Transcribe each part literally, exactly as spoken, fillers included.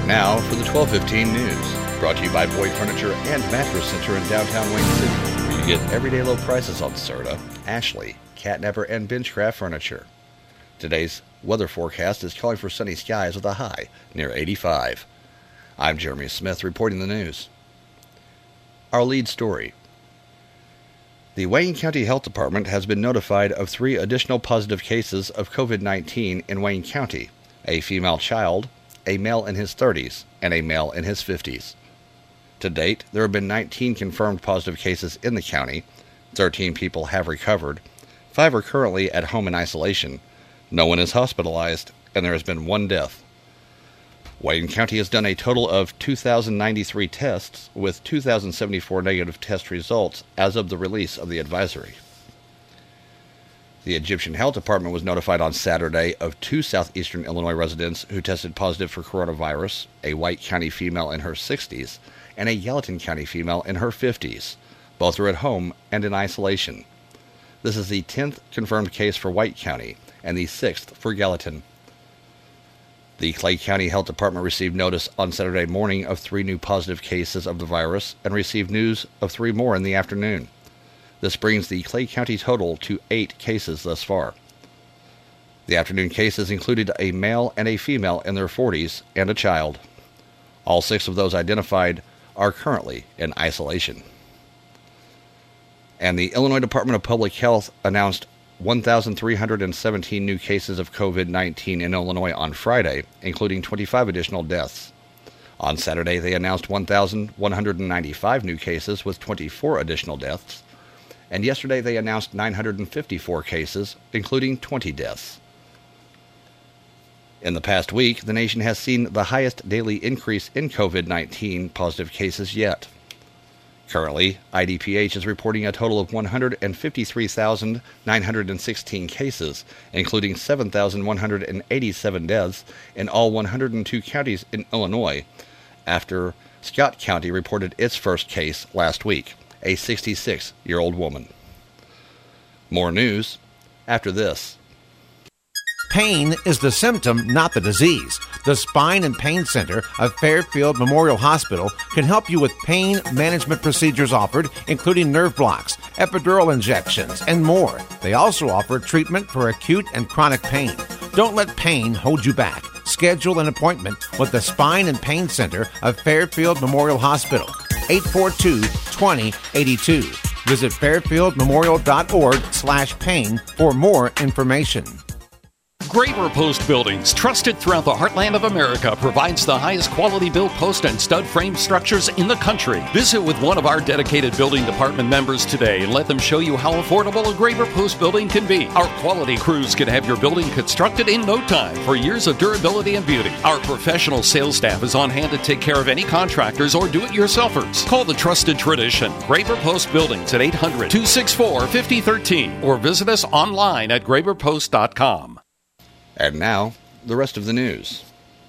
now for the twelve fifteen news, brought to you by Boyd Furniture and Mattress Center in downtown Wayne City, where you get everyday low prices on Serta, Ashley, Catnapper, and Benchcraft furniture. Today's weather forecast is calling for sunny skies with a high near eighty-five. I'm Jeremy Smith reporting the news. Our lead story. The Wayne County Health Department has been notified of three additional positive cases of covid nineteen in Wayne County, a female child, a male in his thirties, and a male in his fifties. To date, there have been nineteen confirmed positive cases in the county, thirteen people have recovered, five are currently at home in isolation, no one is hospitalized, and there has been one death. Wayne County has done a total of two thousand ninety-three tests, with two thousand seventy-four negative test results as of the release of the advisory. The Egyptian Health Department was notified on Saturday of two southeastern Illinois residents who tested positive for coronavirus, a White County female in her sixties and a Gallatin County female in her fifties. Both are at home and in isolation. This is the tenth confirmed case for White County and the sixth for Gallatin. The Clay County Health Department received notice on Saturday morning of three new positive cases of the virus and received news of three more in the afternoon. This brings the Clay County total to eight cases thus far. The afternoon cases included a male and a female in their forties and a child. All six of those identified are currently in isolation. And the Illinois Department of Public Health announced one thousand three hundred seventeen new cases of covid nineteen in Illinois on Friday, including twenty-five additional deaths. On Saturday, they announced one thousand one hundred ninety-five new cases with twenty-four additional deaths. And yesterday, they announced nine hundred fifty-four cases, including twenty deaths. In the past week, the nation has seen the highest daily increase in covid nineteen positive cases yet. Currently, I D P H is reporting a total of one hundred fifty-three thousand nine hundred sixteen cases, including seven thousand one hundred eighty-seven deaths in all one hundred two counties in Illinois, after Scott County reported its first case last week, a sixty-six-year-old woman. More news after this. Pain is the symptom, not the disease. The Spine and Pain Center of Fairfield Memorial Hospital can help you with pain management procedures offered, including nerve blocks, epidural injections, and more. They also offer treatment for acute and chronic pain. Don't let pain hold you back. Schedule an appointment with the Spine and Pain Center of Fairfield Memorial Hospital, eight four two, two zero eight two. Visit fairfieldmemorial.org slash pain for more information. Graber Post Buildings, trusted throughout the heartland of America, provides the highest quality built post and stud frame structures in the country. Visit with one of our dedicated building department members today and let them show you how affordable a Graber Post building can be. Our quality crews can have your building constructed in no time for years of durability and beauty. Our professional sales staff is on hand to take care of any contractors or do-it-yourselfers. Call the trusted tradition, Graber Post Buildings at eight hundred, two six four, five zero one three or visit us online at graber post dot com. And now, the rest of the news.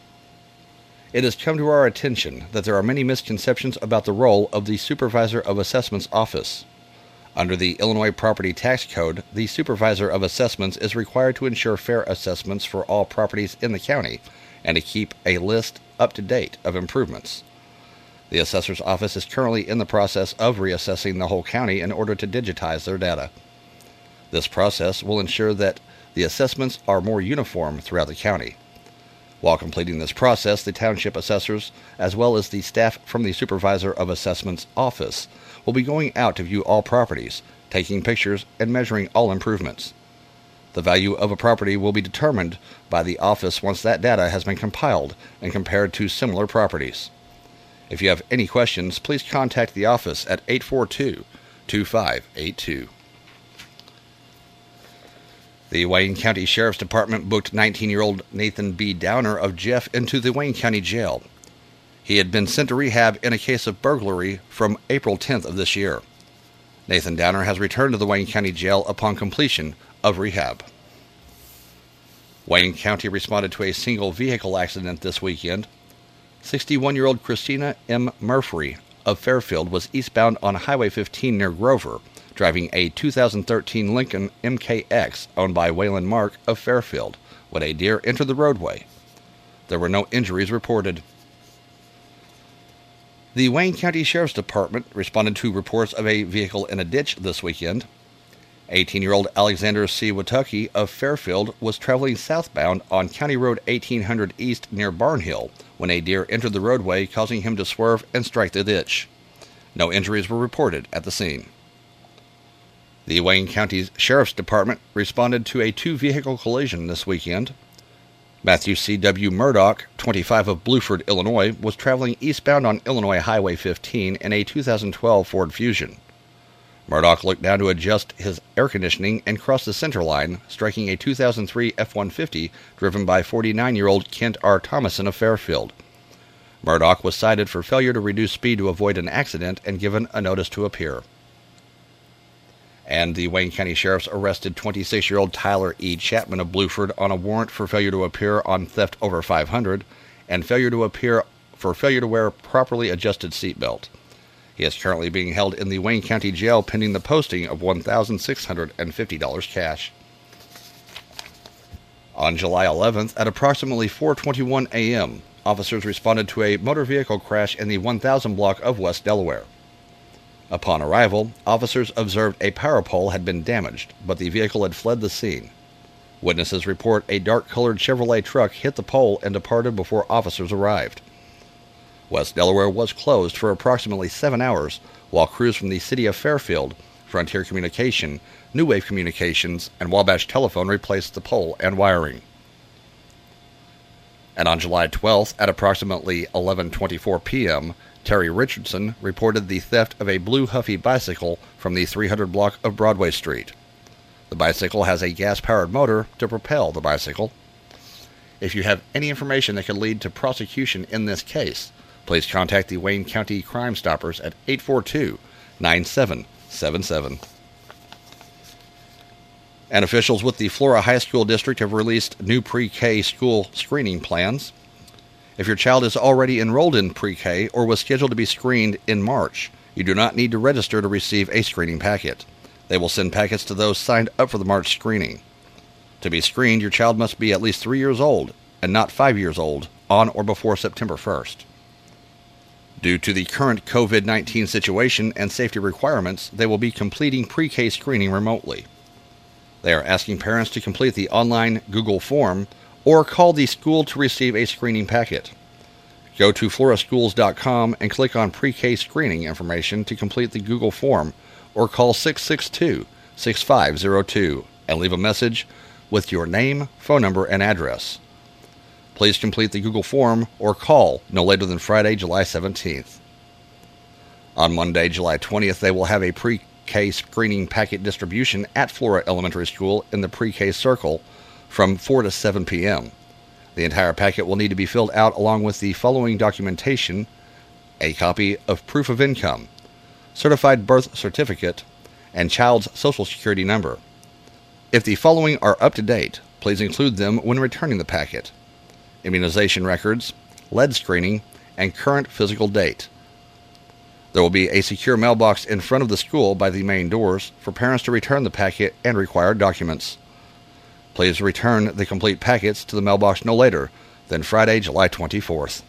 It has come to our attention that there are many misconceptions about the role of the Supervisor of Assessments Office. Under the Illinois Property Tax Code, the Supervisor of Assessments is required to ensure fair assessments for all properties in the county and to keep a list up to date of improvements. The Assessor's Office is currently in the process of reassessing the whole county in order to digitize their data. This process will ensure that the assessments are more uniform throughout the county. While completing this process, the township assessors, as well as the staff from the Supervisor of Assessments Office, will be going out to view all properties, taking pictures, and measuring all improvements. The value of a property will be determined by the office once that data has been compiled and compared to similar properties. If you have any questions, please contact the office at eight four two, two five eight two. The Wayne County Sheriff's Department booked nineteen-year-old Nathan B. Downer of Jeff into the Wayne County Jail. He had been sent to rehab in a case of burglary from April tenth of this year. Nathan Downer has returned to the Wayne County Jail upon completion of rehab. Wayne County responded to a single vehicle accident this weekend. sixty-one-year-old Christina M. Murphy of Fairfield was eastbound on Highway fifteen near Grover, driving a two thousand thirteen Lincoln M K X owned by Waylon Mark of Fairfield when a deer entered the roadway. There were no injuries reported. The Wayne County Sheriff's Department responded to reports of a vehicle in a ditch this weekend. eighteen-year-old Alexander C. Watucky of Fairfield was traveling southbound on County Road eighteen hundred East near Barnhill when a deer entered the roadway, causing him to swerve and strike the ditch. No injuries were reported at the scene. The Wayne County Sheriff's Department responded to a two-vehicle collision this weekend. Matthew C. W. Murdoch, twenty-five, of Bluford, Illinois, was traveling eastbound on Illinois Highway fifteen in a two thousand twelve Ford Fusion. Murdoch looked down to adjust his air conditioning and crossed the center line, striking a two thousand three F one fifty driven by forty-nine-year-old Kent R. Thomason of Fairfield. Murdoch was cited for failure to reduce speed to avoid an accident and given a notice to appear. And the Wayne County Sheriffs arrested twenty-six-year-old Tyler E. Chapman of Bluford on a warrant for failure to appear on theft over five hundred and failure to appear for failure to wear a properly adjusted seatbelt. He is currently being held in the Wayne County Jail pending the posting of one thousand six hundred fifty dollars cash. On July eleventh, at approximately four twenty-one a.m., officers responded to a motor vehicle crash in the one thousand block of West Delaware. Upon arrival, officers observed a power pole had been damaged, but the vehicle had fled the scene. Witnesses report a dark-colored Chevrolet truck hit the pole and departed before officers arrived. West Delaware was closed for approximately seven hours, while crews from the city of Fairfield, Frontier Communication, New Wave Communications, and Wabash Telephone replaced the pole and wiring. And on July twelfth, at approximately eleven twenty-four p.m., Terry Richardson reported the theft of a blue Huffy bicycle from the three hundred block of Broadway Street. The bicycle has a gas-powered motor to propel the bicycle. If you have any information that could lead to prosecution in this case, please contact the Wayne County Crime Stoppers at eight four two, nine seven seven seven. And officials with the Flora High School District have released new pre-K school screening plans. If your child is already enrolled in pre-K or was scheduled to be screened in March, you do not need to register to receive a screening packet. They will send packets to those signed up for the March screening. To be screened, your child must be at least three years old and not five years old on or before September first. Due to the current covid nineteen situation and safety requirements, they will be completing pre-K screening remotely. They are asking parents to complete the online Google form or call the school to receive a screening packet. Go to flora schools dot com and click on pre-K screening information to complete the Google form, or call six six two, six five zero two and leave a message with your name, phone number, and address. Please complete the Google form or call no later than Friday, July seventeenth. On Monday, July twentieth, they will have a pre-K screening packet distribution at Flora Elementary School in the pre-K circle from four to seven p.m. The entire packet will need to be filled out along with the following documentation: a copy of proof of income, certified birth certificate, and child's social security number. If the following are up to date, please include them when returning the packet: immunization records, lead screening, and current physical date. There will be a secure mailbox in front of the school by the main doors for parents to return the packet and required documents. Please return the complete packets to the mailbox no later than Friday, July twenty-fourth.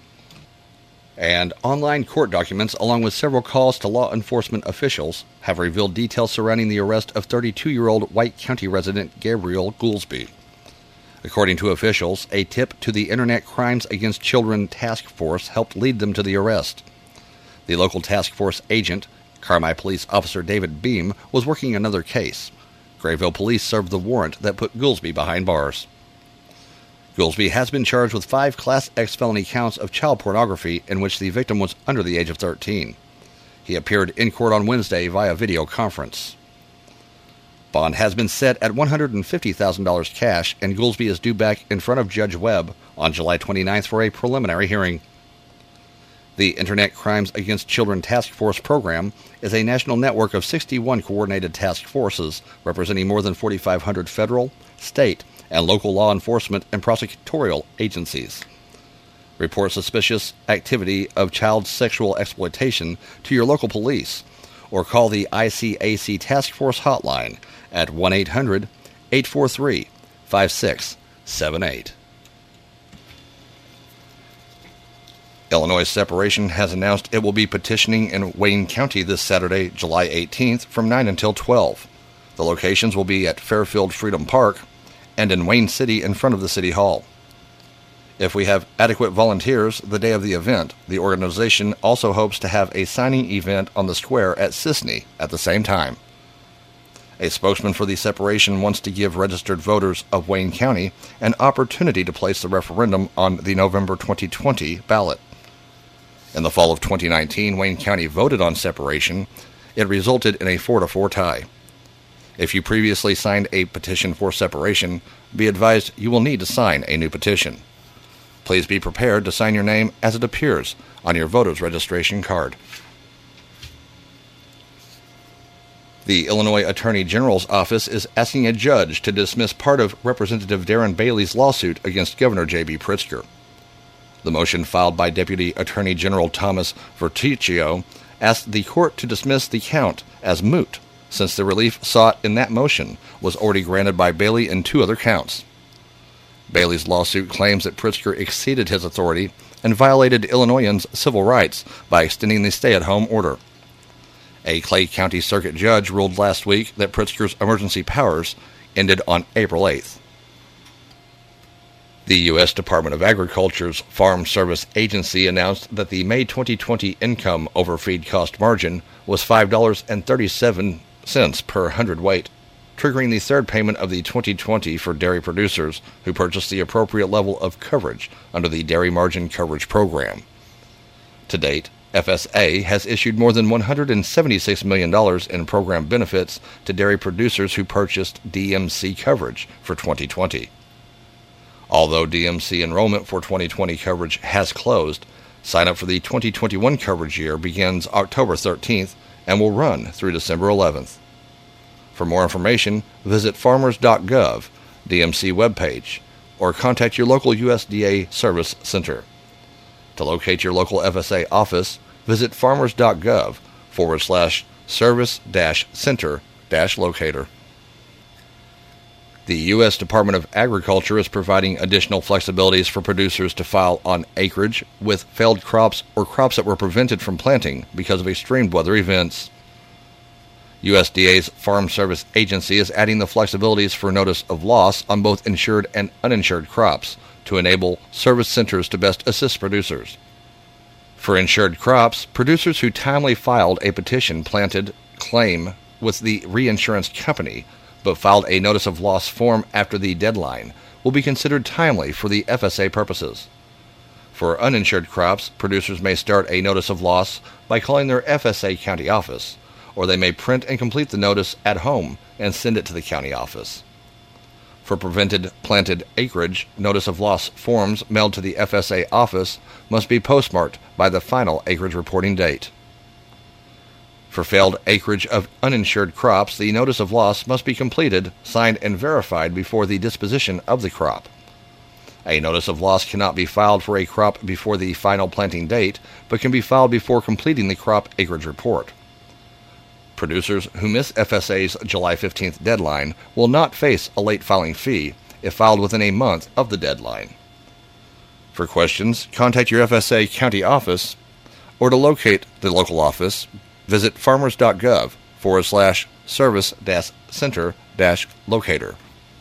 And online court documents, along with several calls to law enforcement officials, have revealed details surrounding the arrest of thirty-two-year-old White County resident Gabriel Goolsby. According to officials, a tip to the Internet Crimes Against Children Task Force helped lead them to the arrest. The local task force agent, Carmi Police Officer David Beam, was working another case. Grayville Police served the warrant that put Goolsby behind bars. Goolsby has been charged with five Class X felony counts of child pornography in which the victim was under the age of thirteen. He appeared in court on Wednesday via video conference. Bond has been set at one hundred fifty thousand dollars cash, and Goolsby is due back in front of Judge Webb on July twenty-ninth for a preliminary hearing. The Internet Crimes Against Children Task Force program is a national network of sixty-one coordinated task forces representing more than forty-five hundred federal, state, and local law enforcement and prosecutorial agencies. Report suspicious activity of child sexual exploitation to your local police, or call the I C A C Task Force hotline at one eight hundred, eight four three, five six seven eight. Illinois Separation has announced it will be petitioning in Wayne County this Saturday, July eighteenth, from nine until twelve. The locations will be at Fairfield Freedom Park and in Wayne City in front of the City Hall. If we have adequate volunteers the day of the event, the organization also hopes to have a signing event on the square at Sisney at the same time. A spokesman for the separation wants to give registered voters of Wayne County an opportunity to place the referendum on the November twenty twenty ballot. In the fall of twenty nineteen, Wayne County voted on separation. It resulted in a four to four tie. If you previously signed a petition for separation, be advised you will need to sign a new petition. Please be prepared to sign your name as it appears on your voter's registration card. The Illinois Attorney General's office is asking a judge to dismiss part of Representative Darren Bailey's lawsuit against Governor J B Pritzker. The motion filed by Deputy Attorney General Thomas Verticchio asked the court to dismiss the count as moot, since the relief sought in that motion was already granted by Bailey in two other counts. Bailey's lawsuit claims that Pritzker exceeded his authority and violated Illinoisans' civil rights by extending the stay-at-home order. A Clay County Circuit judge ruled last week that Pritzker's emergency powers ended on April eighth. The U S Department of Agriculture's Farm Service Agency announced that the May twenty twenty income over feed cost margin was five dollars and thirty-seven cents per hundredweight, triggering the third payment of the twenty twenty for dairy producers who purchased the appropriate level of coverage under the Dairy Margin Coverage Program. To date, F S A has issued more than one hundred seventy-six million dollars in program benefits to dairy producers who purchased D M C coverage for twenty twenty. Although D M C enrollment for twenty twenty coverage has closed, sign-up for the twenty twenty-one coverage year begins October thirteenth and will run through December eleventh. For more information, visit farmers dot gov, D M C webpage, or contact your local U S D A Service Center. To locate your local F S A office, visit farmers dot gov forward slash service dash center dash locator. The U S Department of Agriculture is providing additional flexibilities for producers to file on acreage with failed crops or crops that were prevented from planting because of extreme weather events. U S D A's Farm Service Agency is adding the flexibilities for notice of loss on both insured and uninsured crops to enable service centers to best assist producers. For insured crops, producers who timely filed a petition planted claim with the reinsurance company but filed a notice of loss form after the deadline will be considered timely for the F S A purposes. For uninsured crops, producers may start a notice of loss by calling their F S A county office, or they may print and complete the notice at home and send it to the county office. For prevented planted acreage, notice of loss forms mailed to the F S A office must be postmarked by the final acreage reporting date. For failed acreage of uninsured crops, the notice of loss must be completed, signed, and verified before the disposition of the crop. A notice of loss cannot be filed for a crop before the final planting date, but can be filed before completing the crop acreage report. Producers who miss F S A's July fifteenth deadline will not face a late filing fee if filed within a month of the deadline. For questions, contact your F S A county office, or to locate the local office, visit farmers dot gov forward slash service dash center dash locator.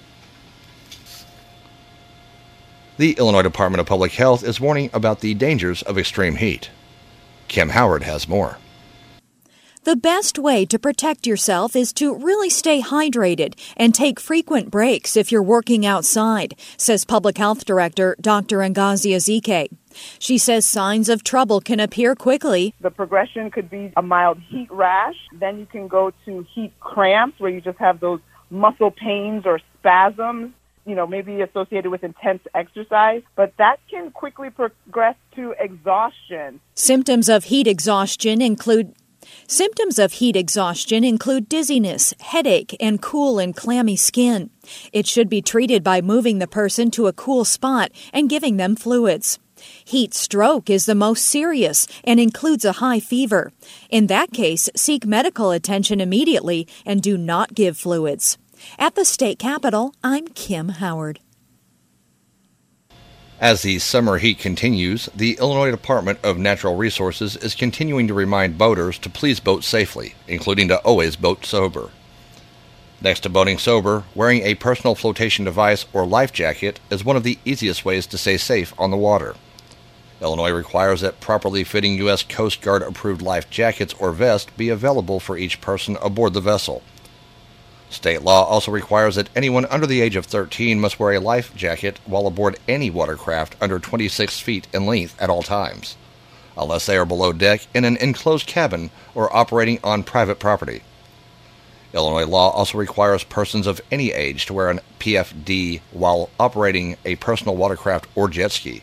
The Illinois Department of Public Health is warning about the dangers of extreme heat. Kim Howard has more. The best way to protect yourself is to really stay hydrated and take frequent breaks if you're working outside, says Public Health Director Doctor Ngozi Ezike. She says signs of trouble can appear quickly. The progression could be a mild heat rash. Then you can go to heat cramps, where you just have those muscle pains or spasms, you know, maybe associated with intense exercise. But that can quickly progress to exhaustion. Symptoms of heat exhaustion include Symptoms of heat exhaustion include dizziness, headache, and cool and clammy skin. It should be treated by moving the person to a cool spot and giving them fluids. Heat stroke is the most serious and includes a high fever. In that case, seek medical attention immediately and do not give fluids. At the state capitol, I'm Kim Howard. As the summer heat continues, the Illinois Department of Natural Resources is continuing to remind boaters to please boat safely, including to always boat sober. Next to boating sober, wearing a personal flotation device or life jacket is one of the easiest ways to stay safe on the water. Illinois requires that properly fitting U S Coast Guard approved life jackets or vests be available for each person aboard the vessel. State law also requires that anyone under the age of thirteen must wear a life jacket while aboard any watercraft under twenty-six feet in length at all times, unless they are below deck in an enclosed cabin or operating on private property. Illinois law also requires persons of any age to wear an P F D while operating a personal watercraft or jet ski.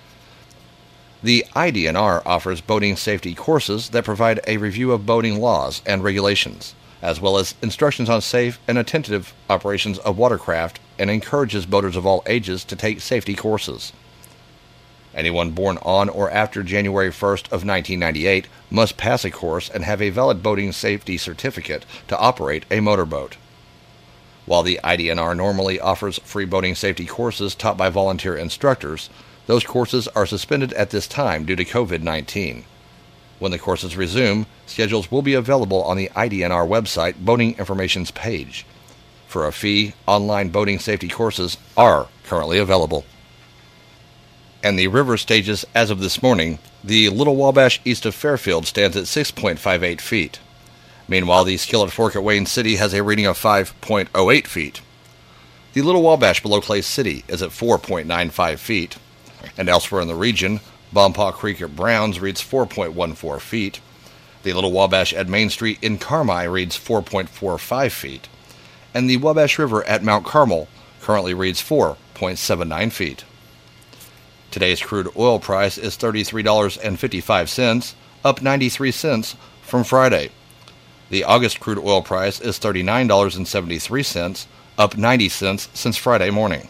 The I D N R offers boating safety courses that provide a review of boating laws and regulations, as well as instructions on safe and attentive operations of watercraft, and encourages boaters of all ages to take safety courses. Anyone born on or after January first of nineteen ninety-eight must pass a course and have a valid boating safety certificate to operate a motorboat. While the I D N R normally offers free boating safety courses taught by volunteer instructors, those courses are suspended at this time due to covid nineteen. When the courses resume, schedules will be available on the I D N R website Boating Information's page. For a fee, online boating safety courses are currently available. And the river stages as of this morning, the Little Wabash east of Fairfield stands at six point five eight feet. Meanwhile, the Skillet Fork at Wayne City has a reading of five point oh eight feet. The Little Wabash below Clay City is at four point nine five feet. And elsewhere in the region, Bompaw Creek at Browns reads four point one four feet. The Little Wabash at Main Street in Carmi reads four point four five feet. And the Wabash River at Mount Carmel currently reads four point seven nine feet. Today's crude oil price is thirty-three dollars and fifty-five cents, up ninety-three cents from Friday. The August crude oil price is thirty-nine dollars and seventy-three cents, up ninety cents since Friday morning.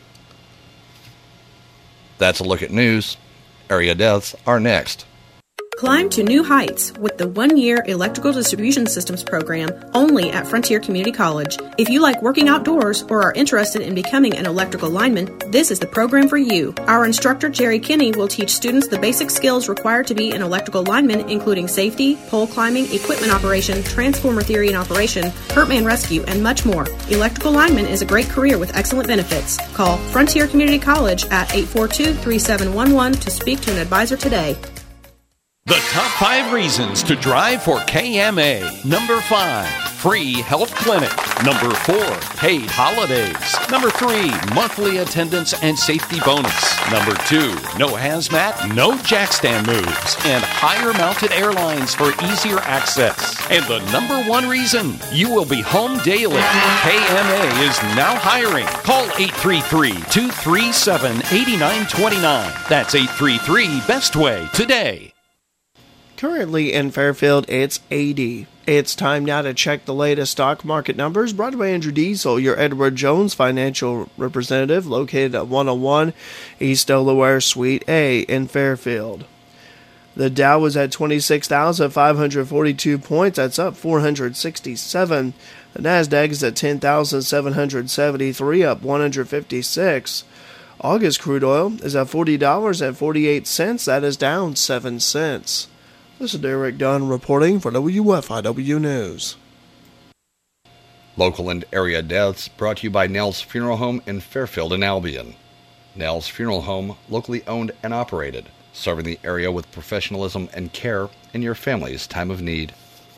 That's a look at news. Area deaths are next. Climb to new heights with the one-year Electrical Distribution Systems program only at Frontier Community College. If you like working outdoors or are interested in becoming an electrical lineman, this is the program for you. Our instructor, Jerry Kinney, will teach students the basic skills required to be an electrical lineman, including safety, pole climbing, equipment operation, transformer theory and operation, hurt man rescue, and much more. Electrical lineman is a great career with excellent benefits. Call Frontier Community College at eight four two, three seven one one to speak to an advisor today. The top five reasons to drive for K M A. Number five, free health clinic. Number four, paid holidays. Number three, monthly attendance and safety bonus. Number two, no hazmat, no jack stand moves, and higher mounted airlines for easier access. And the number one reason, you will be home daily. K M A is now hiring. Call eight three three, two three seven, eight nine two nine. That's eight three three, BEST WAY today. Currently in Fairfield, it's eighty. It's time now to check the latest stock market numbers, brought to by Andrew Diesel, your Edward Jones financial representative, located at one oh one East Delaware Suite A in Fairfield. The Dow was at twenty-six thousand five hundred forty-two points. That's up four hundred sixty-seven. The Nasdaq is at ten thousand seven hundred seventy-three, up one hundred fifty-six. August crude oil is at forty dollars and forty-eight cents. That is down seven cents. This is Derek Dunn reporting for W F I W News. Local and area deaths brought to you by Nell's Funeral Home in Fairfield and Albion. Nell's Funeral Home, locally owned and operated, serving the area with professionalism and care in your family's time of need.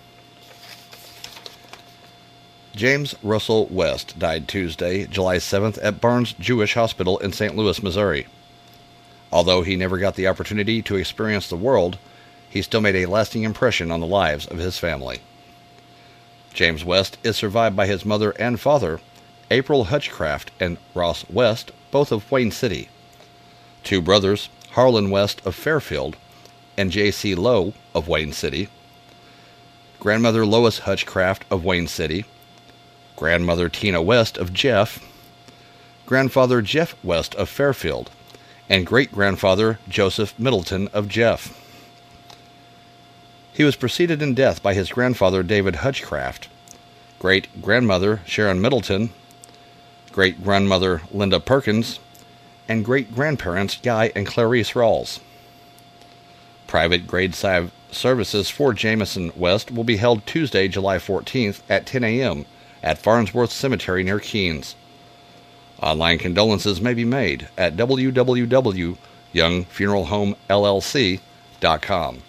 James Russell West died Tuesday, July seventh at Barnes Jewish Hospital in Saint Louis, Missouri. Although he never got the opportunity to experience the world, he still made a lasting impression on the lives of his family. James West is survived by his mother and father, April Hutchcraft and Ross West, both of Wayne City. Two brothers, Harlan West of Fairfield and J C Lowe of Wayne City. Grandmother Lois Hutchcraft of Wayne City. Grandmother Tina West of Jeff. Grandfather Jeff West of Fairfield. And great-grandfather Joseph Middleton of Jeff. He was preceded in death by his grandfather David Hutchcraft, great-grandmother Sharon Middleton, great-grandmother Linda Perkins, and great-grandparents Guy and Clarice Rawls. Private grade five services for Jameson West will be held Tuesday, July fourteenth at ten a.m. at Farnsworth Cemetery near Keens. Online condolences may be made at w w w dot young funeral home l l c dot com.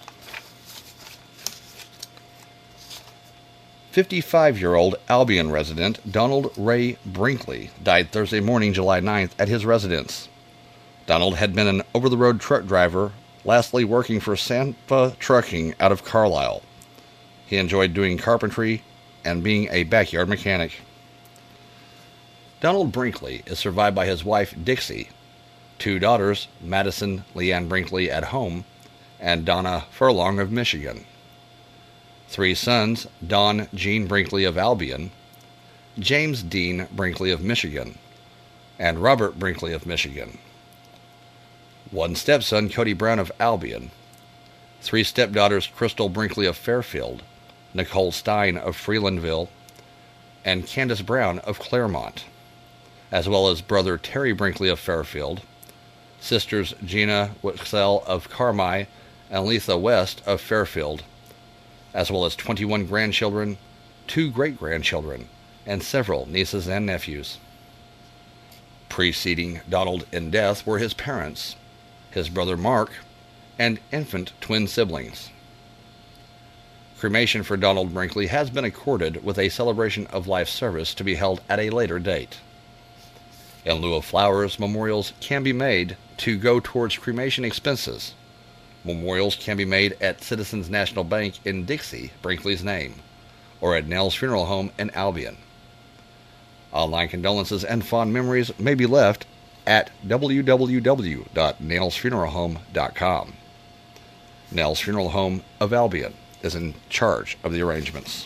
fifty-five-year-old Albion resident Donald Ray Brinkley died Thursday morning, July ninth, at his residence. Donald had been an over-the-road truck driver, lastly working for Sampa Trucking out of Carlisle. He enjoyed doing carpentry and being a backyard mechanic. Donald Brinkley is survived by his wife, Dixie, two daughters, Madison Leanne Brinkley at home, and Donna Furlong of Michigan. Three sons, Don Gene Brinkley of Albion, James Dean Brinkley of Michigan, and Robert Brinkley of Michigan. One stepson, Cody Brown of Albion. Three stepdaughters, Crystal Brinkley of Fairfield, Nicole Stein of Freelandville, and Candace Brown of Claremont, as well as brother Terry Brinkley of Fairfield, sisters Gina Wixell of Carmi and Letha West of Fairfield, as well as twenty-one grandchildren, two great-grandchildren, and several nieces and nephews. Preceding Donald in death were his parents, his brother Mark, and infant twin siblings. Cremation for Donald Brinkley has been accorded with a celebration of life service to be held at a later date. In lieu of flowers, memorials can be made to go towards cremation expenses. Memorials can be made at Citizens National Bank in Dixie, Brinkley's name, or at Nell's Funeral Home in Albion. Online condolences and fond memories may be left at w w w dot nails funeral home dot com. Nell's Funeral Home of Albion is in charge of the arrangements.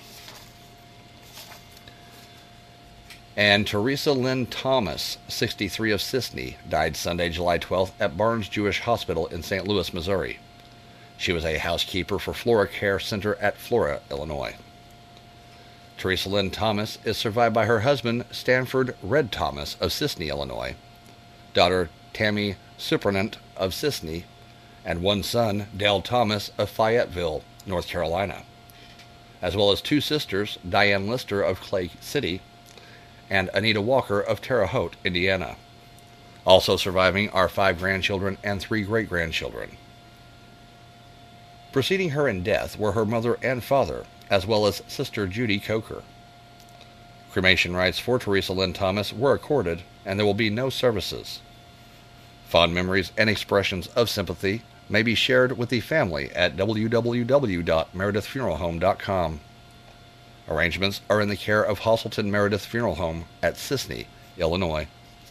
And Teresa Lynn Thomas, sixty-three, of Sisney, died Sunday, July twelfth at Barnes Jewish Hospital in Saint Louis, Missouri. She was a housekeeper for Flora Care Center at Flora, Illinois. Teresa Lynn Thomas is survived by her husband, Stanford Red Thomas of Sisney, Illinois, daughter Tammy Supernant of Sisney, and one son, Dale Thomas of Fayetteville, North Carolina, as well as two sisters, Diane Lister of Clay City and Anita Walker of Terre Haute, Indiana. Also surviving are five grandchildren and three great-grandchildren. Preceding her in death were her mother and father, as well as Sister Judy Coker. Cremation rites for Teresa Lynn Thomas were accorded, and there will be no services. Fond memories and expressions of sympathy may be shared with the family at w w w dot meredith funeral home dot com. Arrangements are in the care of Hosselton Meredith Funeral Home at Sisney, Illinois.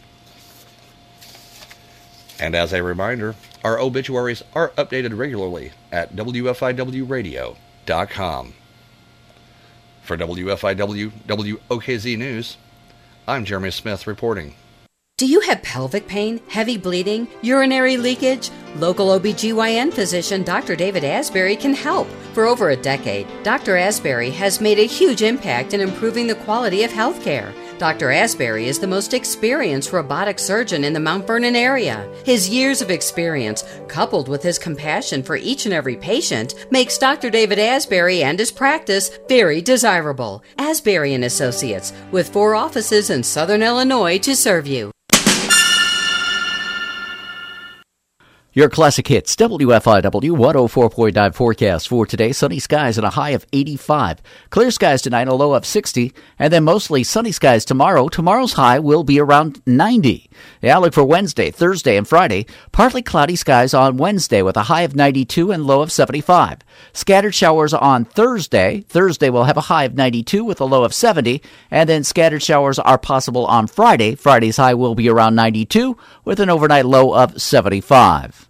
And as a reminder, our obituaries are updated regularly at w f i w radio dot com. For W F I W W O K Z News, I'm Jeremy Smith reporting. Do you have pelvic pain, heavy bleeding, urinary leakage? Local O B G Y N physician Doctor David Asbury can help. For over a decade, Doctor Asbury has made a huge impact in improving the quality of health care. Doctor Asbury is the most experienced robotic surgeon in the Mount Vernon area. His years of experience, coupled with his compassion for each and every patient, makes Doctor David Asbury and his practice very desirable. Asbury and Associates, with four offices in Southern Illinois to serve you. Your classic hits, W F I W one oh four point nine forecast for today. Sunny skies and a high of eighty-five. Clear skies tonight, a low of sixty. And then mostly sunny skies tomorrow. Tomorrow's high will be around ninety. The outlook for Wednesday, Thursday, and Friday. Partly cloudy skies on Wednesday with a high of ninety-two and low of seventy-five. Scattered showers on Thursday. Thursday will have a high of ninety-two with a low of seventy. And then scattered showers are possible on Friday. Friday's high will be around ninety-two with an overnight low of seventy-five.